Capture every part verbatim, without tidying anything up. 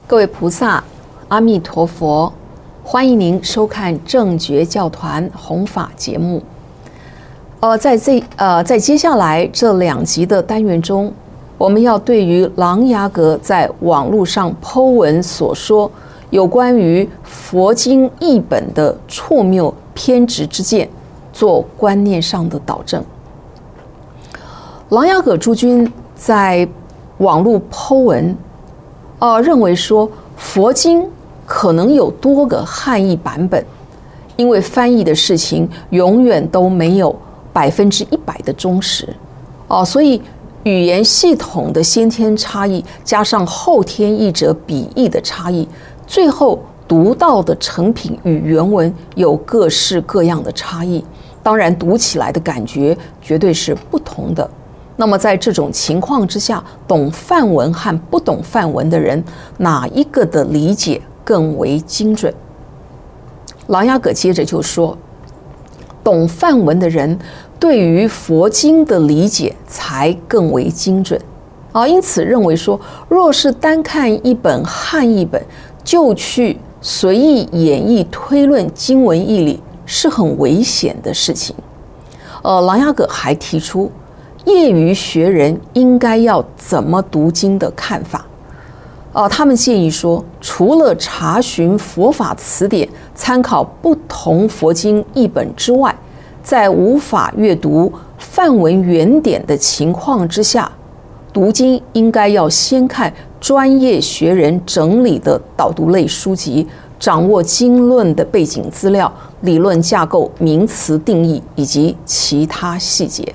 各位菩萨，阿弥陀佛，欢迎您收看正觉教团弘法节目。呃，在这呃，在接下来这两集的单元中，我们要对于琅琊阁在网络上 po 文所说有关于佛经译本的错谬偏执之见，做观念上的导正。琅琊阁诸君在网络 po 文，呃，认为说佛经可能有多个汉译版本，因为翻译的事情永远都没有百分之一百的忠实，哦，所以语言系统的先天差异，加上后天译者笔译的差异，最后读到的成品与原文有各式各样的差异，当然读起来的感觉绝对是不同的。那么在这种情况之下，懂梵文和不懂梵文的人，哪一个的理解更为精准？琅琊阁接着就说，懂梵文的人对于佛经的理解才更为精准啊，因此认为说，若是单看一本汉译本就去随意演绎推论经文义理，是很危险的事情。呃，琅琊阁还提出，业余学人应该要怎么读经的看法。呃，他们建议说，除了查询佛法词典，参考不同佛经译本之外，在无法阅读梵文原典的情况之下，读经应该要先看专业学人整理的导读类书籍，掌握经论的背景资料、理论架构、名词定义以及其他细节。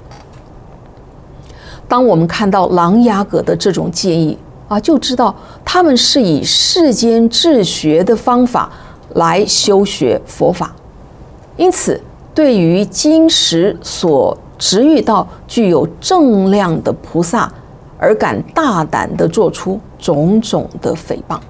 当我们看到琅琊阁的这种建议啊，就知道他们是以世间治学的方法来修学佛法，因此对于经时所直遇到具有正量的菩萨，而敢大胆地做出种种的诽谤。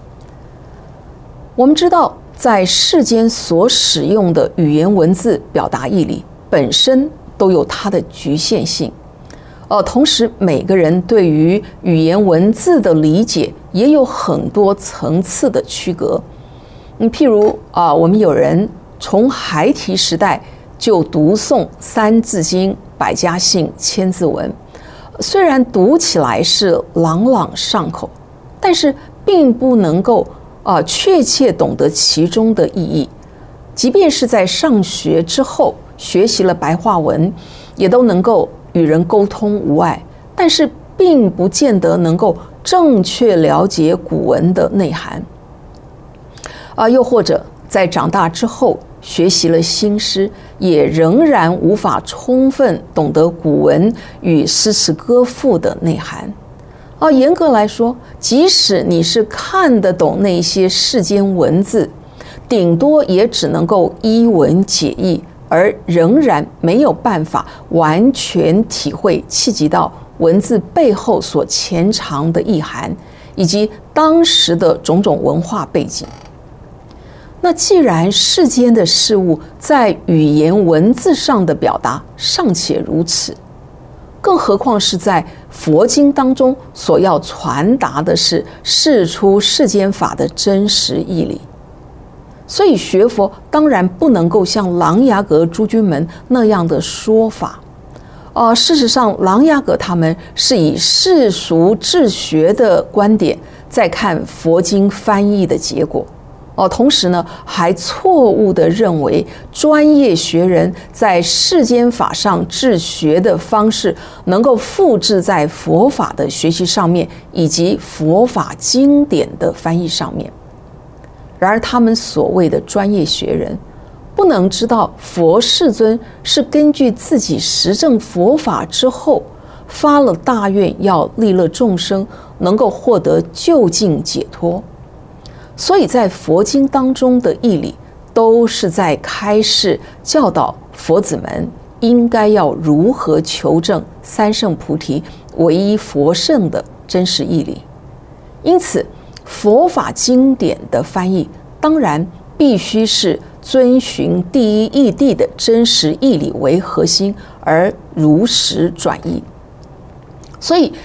我们知道，在世间所使用的语言文字表达义理，本身都有它的局限性。呃，同时每个人对于语言文字的理解也有很多层次的区隔。嗯，譬如啊、呃，我们有人从孩提时代就读诵三字经、百家姓、千字文，虽然读起来是朗朗上口，但是并不能够啊、呃、确切懂得其中的意义。即便是在上学之后学习了白话文，也都能够与人沟通无碍，但是并不见得能够正确了解古文的内涵。啊，又或者在长大之后学习了新诗，也仍然无法充分懂得古文与诗词歌赋的内涵。啊，严格来说，即使你是看得懂那些世间文字，顶多也只能够依文解义，而仍然没有办法完全体会契及到文字背后所潜藏的意涵，以及当时的种种文化背景。那既然世间的事物在语言文字上的表达尚且如此，更何况是在佛经当中所要传达的是释出世间法的真实义理。所以学佛当然不能够像琅琊阁诸君们那样的说法。呃，事实上，琅琊阁他们是以世俗治学的观点在看佛经翻译的结果。哦，同时呢，还错误地认为专业学人在世间法上治学的方式能够复制在佛法的学习上面，以及佛法经典的翻译上面。然而，他们所谓的专业学人，不能知道佛世尊是根据自己实证佛法之后，发了大愿，要利乐众生，能够获得究竟解脱。所以在佛经当中的义理，都是在开示教导佛子们应该要如何求证三圣菩提唯一佛圣的真实义理。因此，佛法经典的翻译当然必须是遵循第一义谛的真实义理为核心，而如实转译。所以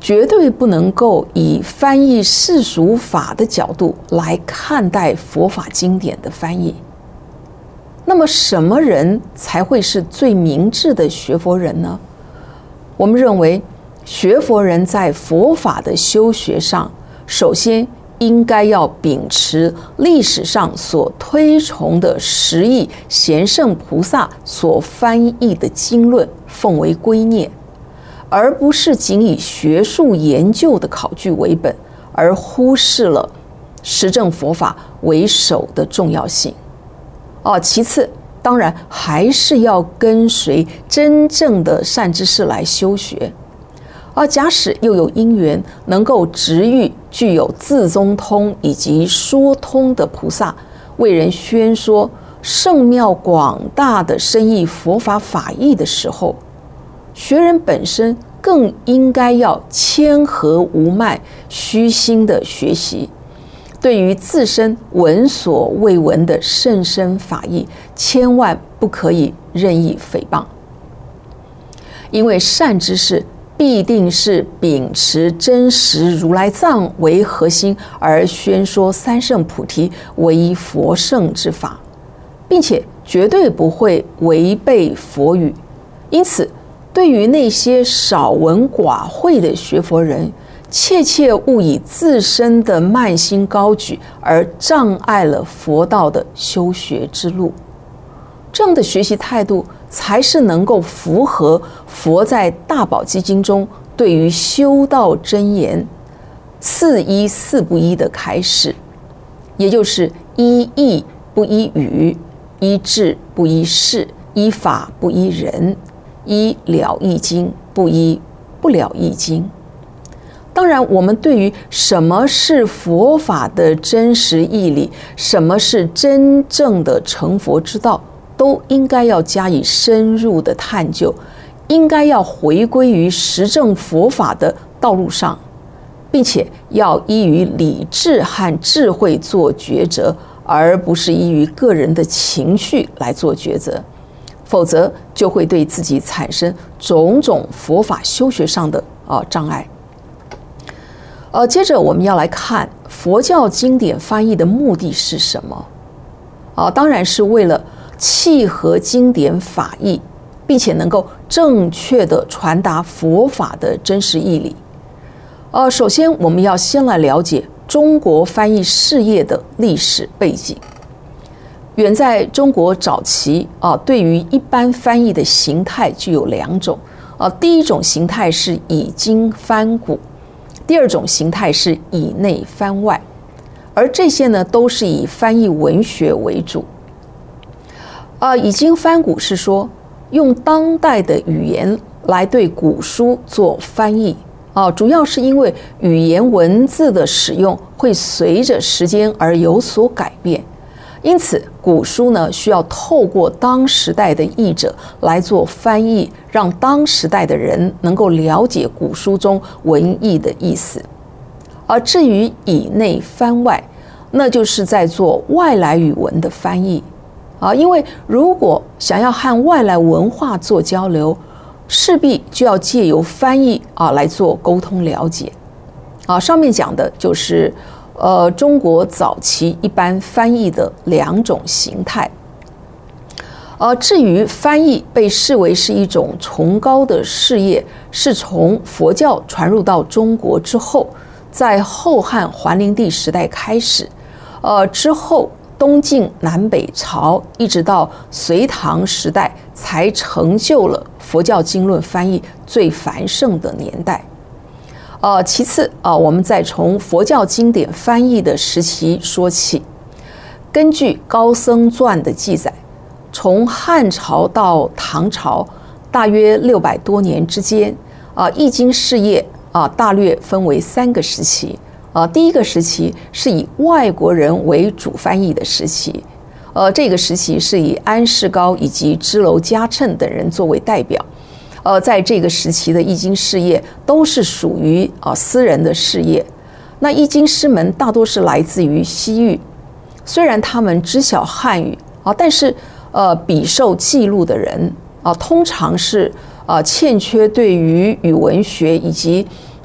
绝对不能够以翻译世俗法的角度来看待佛法经典的翻译。那么什么人才会是最明智的学佛人呢？我们认为学佛人在佛法的修学上，首先应该要秉持历史上所推崇的十亿贤圣菩萨所翻译的经论奉为圭臬，而不是仅以学术研究的考据为本，而忽视了实证佛法为首的重要性。哦，其次，当然还是要跟随真正的善知识来修学。而假使又有因缘能够值遇具有自宗通以及说通的菩萨，为人宣说圣妙广大的深义佛法法义的时候，学人本身更应该要谦和无慢、虚心的学习。对于自身闻所未闻的甚深法义，千万不可以任意诽谤，因为善知识必定是秉持真实如来藏为核心，而宣说三圣菩提为一佛圣之法，并且绝对不会违背佛语。因此，对于那些少闻寡慧的学佛人，切切勿以自身的慢心高举而障碍了佛道的修学之路。这样的学习态度才是能够符合佛在大宝积经中对于修道真言四依四不依的开示，也就是依义不依语，依智不依事，依法不依人，依了义经不依不了义经。当然，我们对于什么是佛法的真实义理，什么是真正的成佛之道，都应该要加以深入的探究，应该要回归于实证佛法的道路上，并且要依于理智和智慧做抉择，而不是依于个人的情绪来做抉择，否则就会对自己产生种种佛法修学上的啊障碍。呃，接着我们要来看佛教经典翻译的目的是什么？啊，当然是为了契合经典法义，并且能够正确的传达佛法的真实义理。呃，首先我们要先来了解中国翻译事业的历史背景。远在中国早期啊，对于一般翻译的形态具有两种啊，第一种形态是以经翻古。第二种形态是以内翻外，而这些呢都是以翻译文学为主。啊，以经翻古是说用当代的语言来对古书做翻译啊，主要是因为语言文字的使用会随着时间而有所改变，因此古书呢需要透过当时代的译者来做翻译，让当时代的人能够了解古书中文意的意思。而至于以内翻外，那就是在做外来语文的翻译啊，因为如果想要和外来文化做交流，势必就要借由翻译啊来做沟通了解啊。上面讲的就是呃，中国早期一般翻译的两种形态。呃，至于翻译被视为是一种崇高的事业，是从佛教传入到中国之后，在后汉桓灵帝时代开始，呃，之后东晋南北朝一直到隋唐时代，才成就了佛教经论翻译最繁盛的年代。呃，其次啊、呃，我们再从佛教经典翻译的时期说起。根据《高僧传》的记载，从汉朝到唐朝，大约六百多年之间，啊、呃，译经事业啊、呃，大略分为三个时期。啊、呃，第一个时期是以外国人为主翻译的时期，呃，这个时期是以安世高以及支娄迦谶等人作为代表。呃，在这个时期的译经事业都是属于啊、呃、私人的事业。那译经师们大多是来自于西域，虽然他们知晓汉语啊，但是呃笔受记录的人啊，通常是啊欠缺对于语文学以及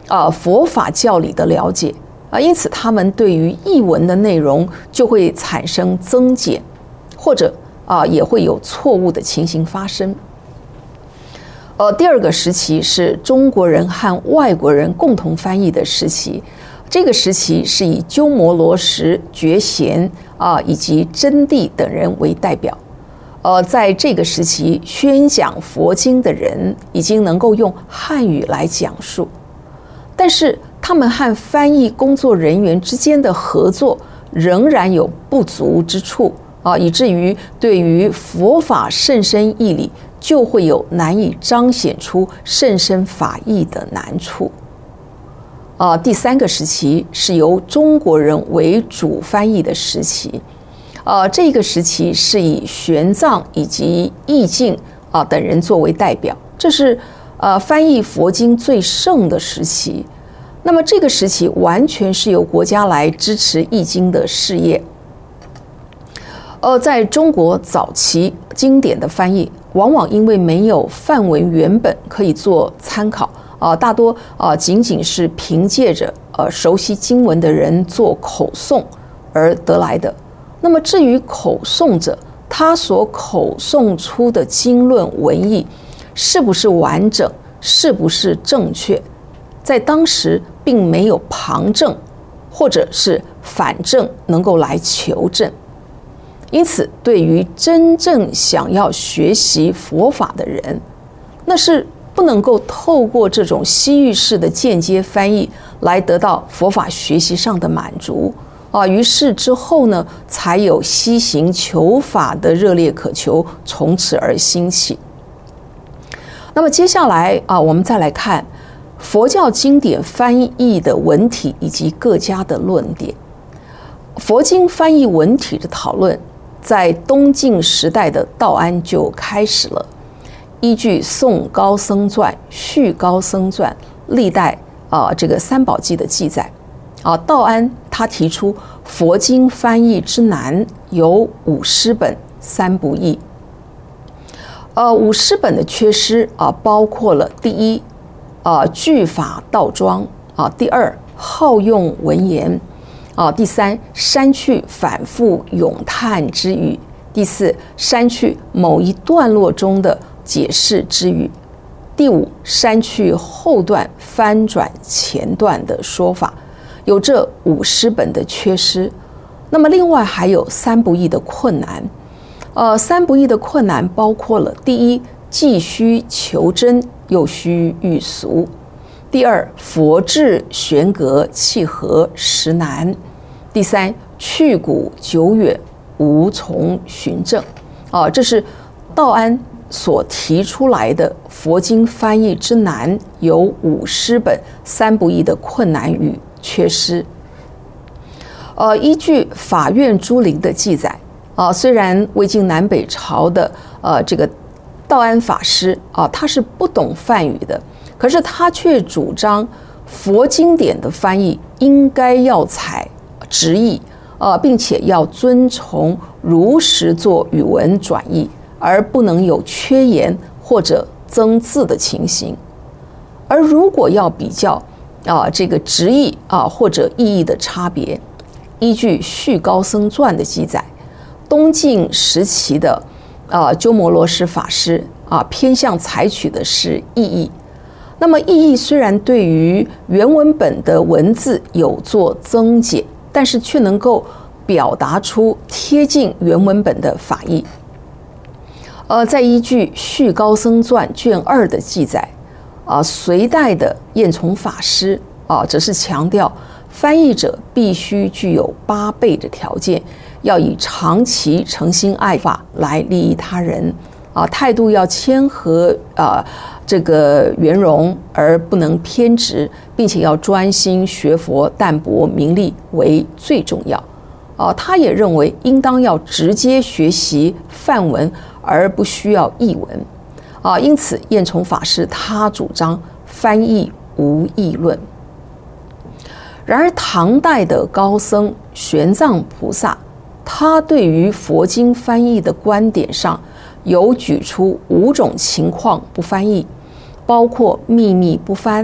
啊佛法教理的了解啊，因此他们对于译文的内容就会产生增减，或者啊也会有错误的情形发生。呃，第二个时期是中国人和外国人共同翻译的时期，这个时期是以鸠摩罗什、觉贤啊以及真谛等人为代表。呃，在这个时期，宣讲佛经的人已经能够用汉语来讲述，但是他们和翻译工作人员之间的合作仍然有不足之处啊，以至于对于佛法甚深义理就会有难以彰显出甚深法义的难处。啊，第三个时期是由中国人为主翻译的时期。呃，这个时期是以玄奘以及义净啊等人作为代表，这是呃翻译佛经最盛的时期。那么这个时期完全是由国家来支持译经的事业。呃，在中国早期经典的翻译，往往因为没有梵文原本可以做参考啊、呃，大多啊、呃、仅仅是凭借着呃熟悉经文的人做口诵而得来的。那么至于口诵者，他所口诵出的经论文义是不是完整，是不是正确，在当时并没有旁证或者是反证能够来求证。因此对于真正想要学习佛法的人，那是不能够透过这种西域式的间接翻译来得到佛法学习上的满足啊，于是之后呢，才有西行求法的热烈渴求从此而兴起。那么接下来啊，我们再来看佛教经典翻译的文体以及各家的论点。佛经翻译文体的讨论，在东晋时代的道安就开始了。依据《宋高僧传》《续高僧传》历代啊这个三宝记的记载。啊，道安他提出佛经翻译之难有五失本三不易。呃，五失本的缺失啊，包括了第一，啊句法倒装啊；第二，好用文言啊；第三，删去反复咏叹之语；第四，删去某一段落中的解释之语；第五，删去后段翻转前段的说法。有这五失本的缺失，那么另外还有三不易的困难。呃，三不易的困难包括了：第一，既需求真，又需欲俗；第二，佛制玄格，契合实难；第三，去古久远，无从寻证。啊、呃，这是道安所提出来的佛经翻译之难，有五失本三不易的困难与缺失。呃，依据法院诸陵的记载啊、呃，虽然魏晋南北朝的呃这个道安法师啊、呃，他是不懂梵语的，可是他却主张佛经典的翻译应该要采直译，呃，并且要遵从如实做语文转译，而不能有缺言或者增字的情形。而如果要比较啊，这个直译啊或者意义的差别，依据《续高僧传》的记载，东晋时期的啊鸠摩罗什法师啊偏向采取的是意译。那么意译虽然对于原文本的文字有做增减，但是却能够表达出贴近原文本的法义。呃，再依据《续高僧传》卷二的记载。啊，隋代的彦从法师啊，则是强调翻译者必须具有八倍的条件，要以长期诚心爱法来利益他人啊，态度要谦和啊，这个圆融而不能偏执，并且要专心学佛，淡泊名利为最重要。啊，他也认为应当要直接学习梵文，而不需要译文。啊，因此彦从法师他主张翻译无议论。然而唐代的高僧玄奘菩萨，他对于佛经翻译的观点上有举出五种情况不翻译，包括秘密不翻、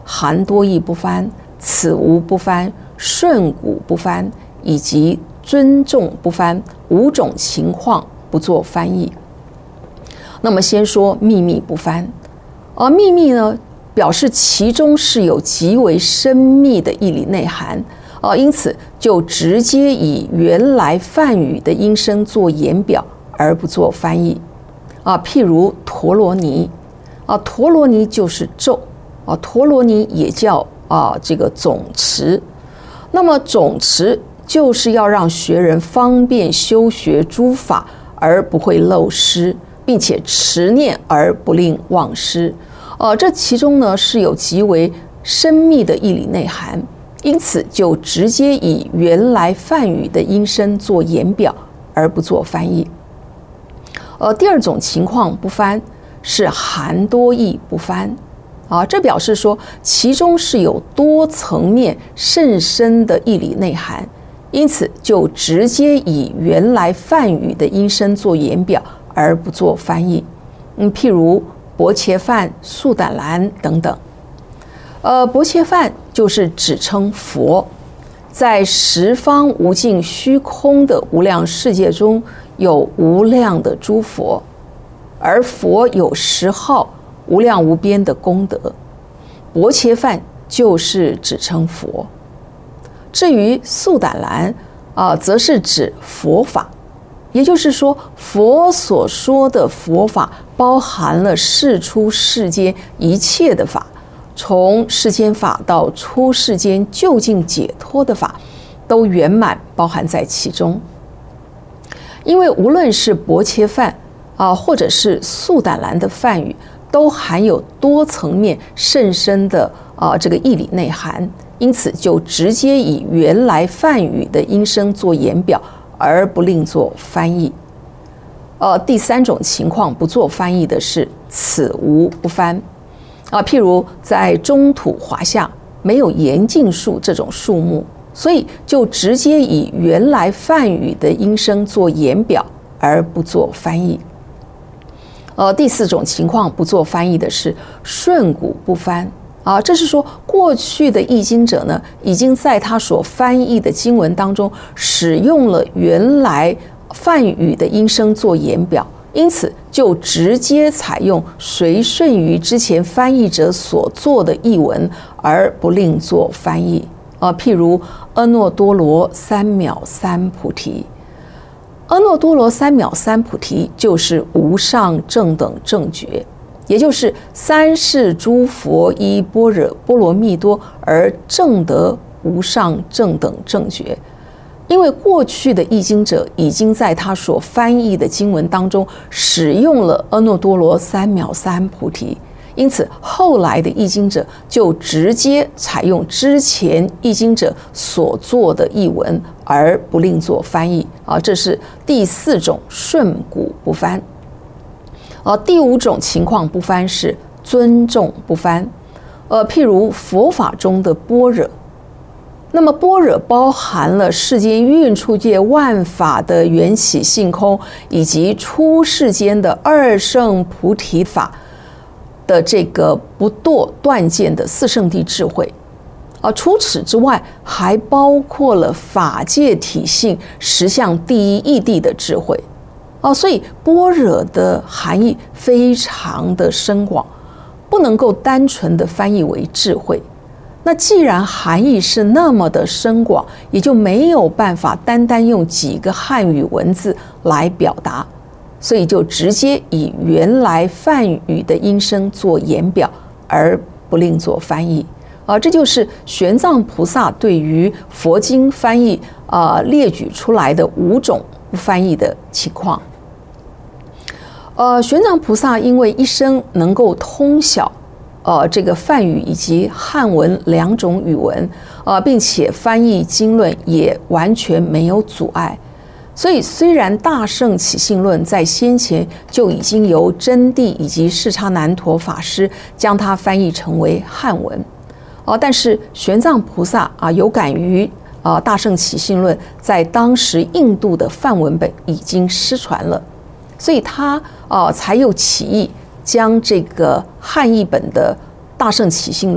含多义不翻、此无不翻、顺古不翻以及尊重不翻五种情况不做翻译。那么先说秘密不翻，而秘密呢，表示其中是有极为深密的义理内涵，啊，因此就直接以原来梵语的音声做言表，而不做翻译。啊，譬如陀罗尼，啊，陀罗尼就是咒，啊，陀罗尼也叫啊这个总持。那么总持就是要让学人方便修学诸法，而不会漏失，并且持念而不令忘失。呃，这其中呢是有极为深密的义理内涵，因此就直接以原来梵语的音声做言表，而不做翻译。呃，第二种情况不翻是含多义不翻，啊，这表示说其中是有多层面甚深的义理内涵，因此就直接以原来梵语的音声做言表，而不做翻译。嗯，譬如薄伽梵、素胆蓝等等。呃，薄伽梵就是指称佛，在十方无尽虚空的无量世界中，有无量的诸佛，而佛有十号无量无边的功德。薄伽梵就是指称佛。至于素胆蓝啊，则是指佛法。也就是说，佛所说的佛法包含了世出世间一切的法，从世间法到出世间究竟解脱的法，都圆满包含在其中。因为无论是薄伽梵啊，或者是素胆蓝的梵语，都含有多层面甚深的啊这个义理内涵，因此就直接以原来梵语的音声做言表，而不另做翻译。呃，第三种情况不做翻译的是此无不翻啊，譬如在中土华夏没有严禁树这种树木，所以就直接以原来梵语的音声做言表，而不做翻译。呃，第四种情况不做翻译的是顺古不翻啊，这是说过去的译经者呢，已经在他所翻译的经文当中使用了原来梵语的音声做言表，因此就直接采用随顺于之前翻译者所做的译文，而不另做翻译啊。譬如阿耨多罗三藐三菩提，阿耨多罗三藐三菩提就是无上正等正觉。也就是三世诸佛依般若波罗蜜多而证得无上正等正觉。因为过去的译经者已经在他所翻译的经文当中使用了阿耨多罗三藐三菩提，因此后来的译经者就直接采用之前译经者所做的译文，而不另做翻译啊，这是第四种顺古不翻。呃，第五种情况不翻是尊重不翻，呃，譬如佛法中的般若，那么般若包含了世间蕴处界万法的缘起性空，以及出世间的二圣菩提法的这个不堕断见的四圣谛智慧，而除此之外，还包括了法界体性实相第一义谛的智慧。哦，所以般若的含义非常的深广，不能够单纯的翻译为智慧。那既然含义是那么的深广，也就没有办法单单用几个汉语文字来表达，所以就直接以原来梵语的音声做言表，而不另做翻译。啊，这就是玄奘菩萨对于佛经翻译啊、呃、列举出来的五种不翻译的情况。呃，玄奘菩萨因为一生能够通晓呃这个梵语以及汉文两种语文，呃，并且翻译经论也完全没有阻碍，所以虽然大乘起信论在先前就已经由真谛以及释迦难陀法师将它翻译成为汉文，哦、呃，但是玄奘菩萨啊、呃、有感于啊、呃、大乘起信论在当时印度的梵文本已经失传了，所以他啊、呃、才又起意将这个汉译本的大乘起信论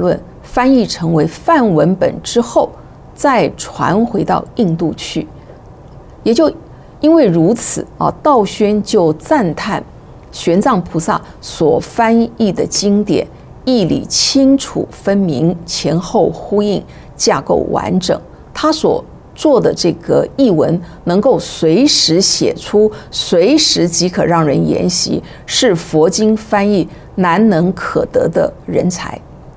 翻译成为梵文本之后，再传回到印度去。也就因为如此啊，道宣就赞叹玄奘菩萨所翻译的经典义理清楚分明，前后呼应，架构完整。他所做的这个译文能够随时写出，随时即可让人研习，是佛经翻译难能可得的人才。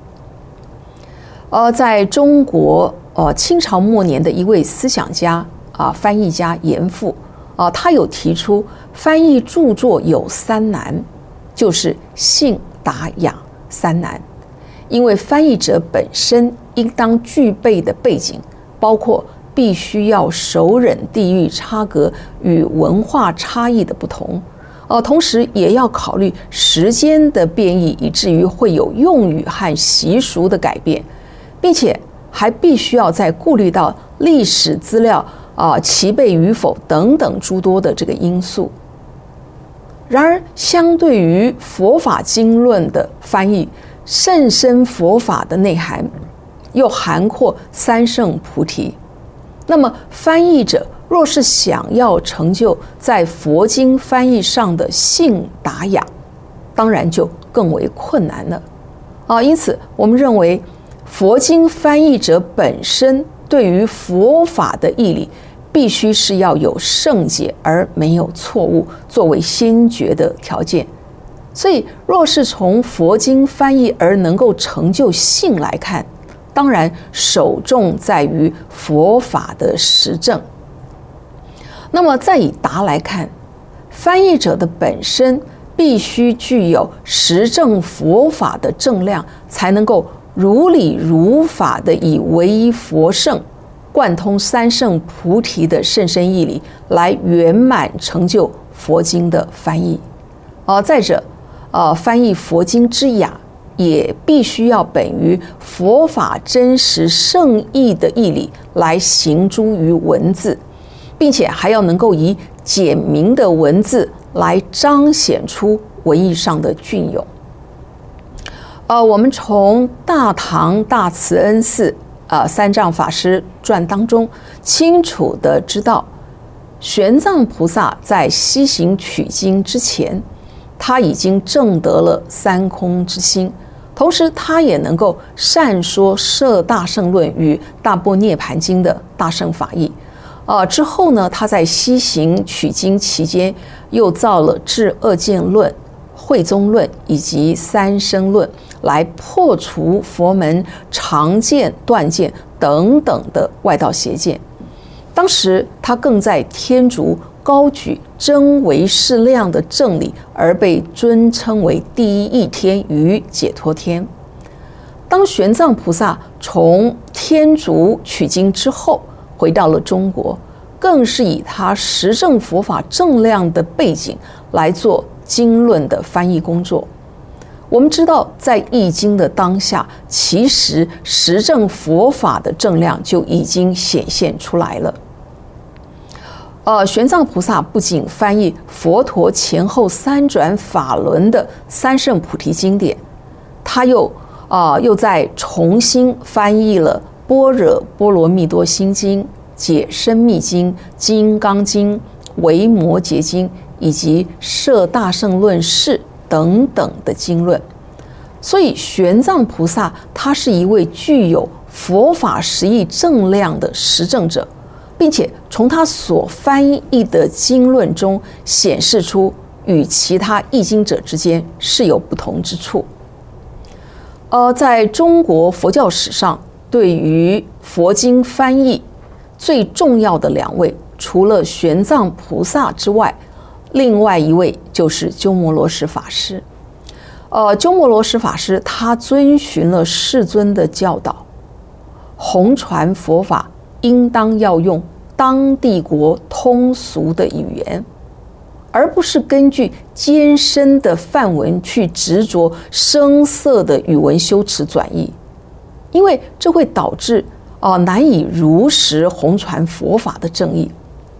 呃，在中国呃清朝末年的一位思想家啊、呃、翻译家严复啊、呃，他有提出翻译著作有三难，就是信、达、雅三难。因为翻译者本身应当具备的背景，包括必须要熟稔地域差隔与文化差异的不同，呃，同时也要考虑时间的变异，以至于会有用语和习俗的改变，并且还必须要再顾虑到历史资料啊、呃、齐备与否等等诸多的这个因素。然而，相对于佛法经论的翻译，甚深佛法的内涵又涵括三圣菩提。那么，翻译者若是想要成就在佛经翻译上的信达雅，当然就更为困难了啊。因此，我们认为佛经翻译者本身对于佛法的义理，必须是要有圣解而没有错误作为先决的条件。所以，若是从佛经翻译而能够成就信来看，当然首重在于佛法的实证。那么再以达来看，翻译者的本身必须具有实证佛法的正量，才能够如理如法的以唯一佛圣贯通三圣菩提的甚深义理，来圆满成就佛经的翻译。呃，再者，呃，翻译佛经之雅，也必须要本于佛法真实圣义的义理来行诸于文字，并且还要能够以简明的文字来彰显出文义上的隽永。呃，我们从大唐大慈恩寺呃三藏法师传当中清楚的知道，玄奘菩萨在西行取经之前，他已经证得了三空之心，同时他也能够善说《摄大乘论》与《大般涅盘经》的大乘法义。呃，之后呢，他在西行取经期间，又造了《至恶见论》、《慧宗论》以及《三生论》，来破除佛门常见、断见等等的外道邪见。当时他更在天竺高举真唯识量的正理，而被尊称为第一义天与解脱天。当玄奘菩萨从天竺取经之后，回到了中国，更是以他实证佛法正量的背景来做经论的翻译工作。我们知道，在译经的当下，其实实证佛法的正量就已经显现出来了。呃，玄奘菩萨不仅翻译佛陀前后三转法轮的三圣菩提经典，他又啊、呃、又在重新翻译了《般若波罗蜜多心经》、《解深密经》、《金刚经》、《维摩诘经》以及《摄大乘论释》等等的经论。所以，玄奘菩萨他是一位具有佛法实义正量的实证者，并且从他所翻译的经论中显示出与其他译经者之间是有不同之处。呃，在中国佛教史上，对于佛经翻译最重要的两位，除了玄奘菩萨之外，另外一位就是鸠摩罗什法师。呃，鸠摩罗什法师他遵循了世尊的教导，弘传佛法应当要用当地国通俗的语言，而不是根据艰深的梵文去执着生涩的语文修辞转译，因为这会导致啊、呃、难以如实弘传佛法的正义。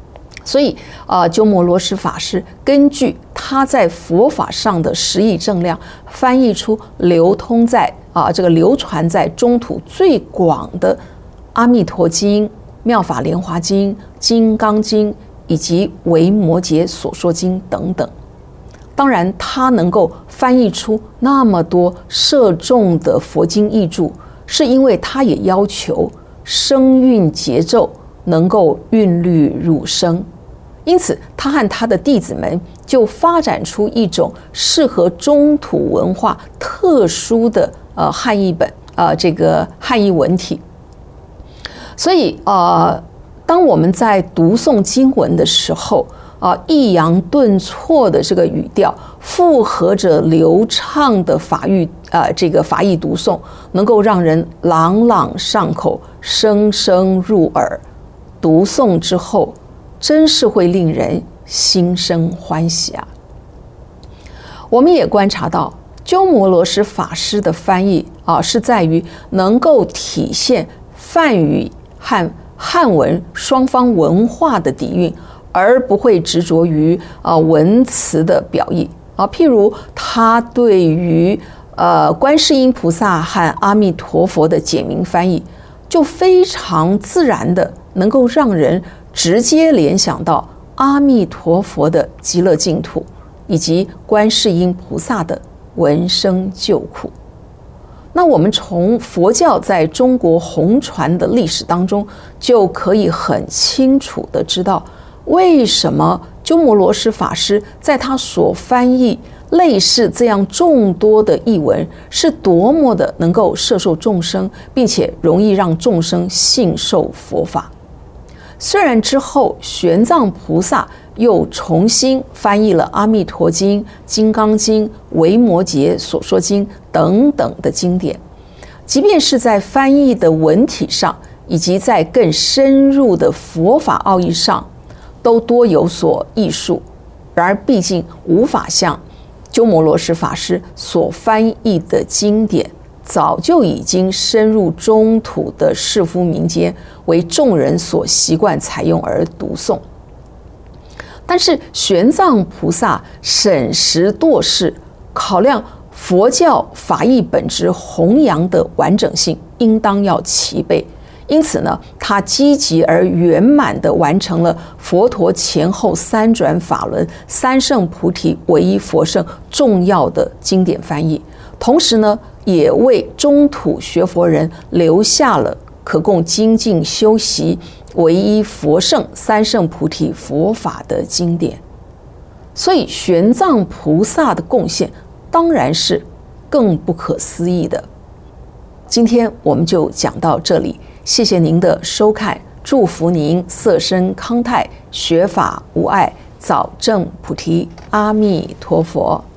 所以啊，鸠摩罗什法师根据他在佛法上的十亿正量，翻译出流通在啊这个流传在中土最广的《阿弥陀经》《妙法莲华经》《金刚经》以及《维摩诘所说经》等等。当然，他能够翻译出那么多摄众的佛经译著，是因为他也要求声韵节奏能够韵律入声。因此，他和他的弟子们就发展出一种适合中土文化特殊的呃汉译本，呃这个汉译文体。所以呃，当我们在读诵经文的时候，啊，抑扬顿挫的这个语调，复合着流畅的法语，呃，这个法义读诵，能够让人朗朗上口，声声入耳。读诵之后，真是会令人心生欢喜啊！我们也观察到，鸠摩罗什法师的翻译啊，是在于能够体现梵语和汉文双方文化的底蕴，而不会执着于啊文词的表意啊。譬如他对于呃观世音菩萨和阿弥陀佛的简明翻译，就非常自然的能够让人直接联想到阿弥陀佛的极乐净土，以及观世音菩萨的闻声救苦。那我们从佛教在中国弘传的历史当中，就可以很清楚的知道，为什么鸠摩罗什法师在他所翻译类似这样众多的译文，是多么的能够摄受众生，并且容易让众生信受佛法。虽然之后玄奘菩萨又重新翻译了《阿弥陀经》《金刚经》《维摩诘所说经》等等的经典，即便是在翻译的文体上，以及在更深入的佛法奥义上，都多有所艺术，然而毕竟无法像鸠摩罗什法师所翻译的经典，早就已经深入中土的士夫民间，为众人所习惯采用而读诵。但是玄奘菩萨审时度势，考量佛教法义本质弘扬的完整性应当要齐备，因此呢，他积极而圆满地完成了佛陀前后三转法轮、三圣菩提、唯一佛圣重要的经典翻译，同时呢，也为中土学佛人留下了可供精进修习唯一佛圣、三圣菩提佛法的经典。所以玄奘菩萨的贡献当然是更不可思议的。今天我们就讲到这里，谢谢您的收看，祝福您色身康泰，学法无碍，早证菩提，阿弥陀佛。